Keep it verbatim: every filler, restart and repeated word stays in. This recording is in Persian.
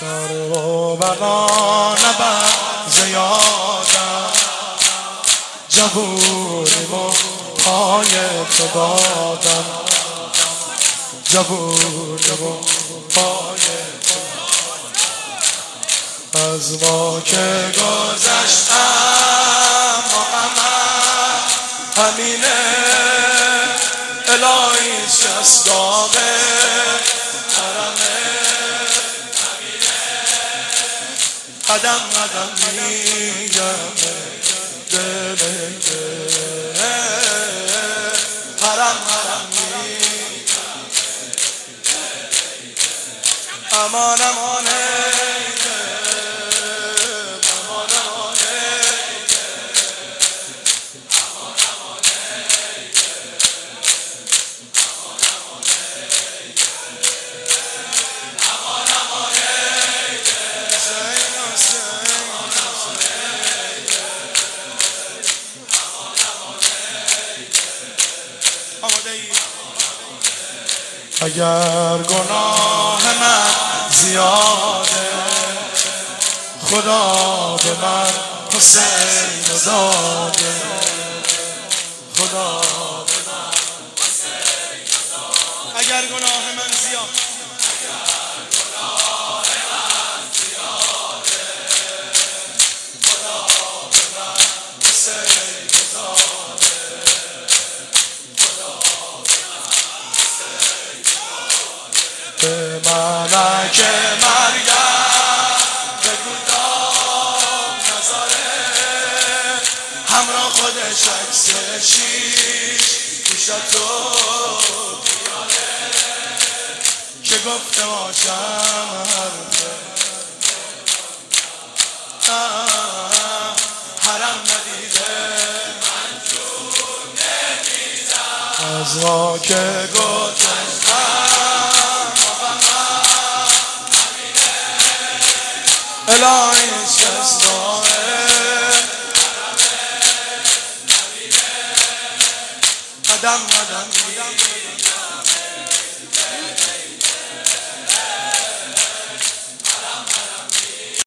شر و بلا نبر زیادم جبوریم و پای تو دادم جبوریم و پای تو از ما که گذشتم محمد همینه الهی شستاق حرمه قدم قدم میگم دل حرم حرم میگم امان امان اگر گناه من زیاده خدا به من حسین داده خدا به من حسین داده اگر گناه من زیاده اگر گناه من زیاده خدا به من حسین داده به ملک مریم بگو دام نذاره همراه خودش عکس شیش پیش تو بیاره که گفته باشم حرفه حرم ندیده منجور نمیزن از ما که گذشتم الهی شستاق قدم قدم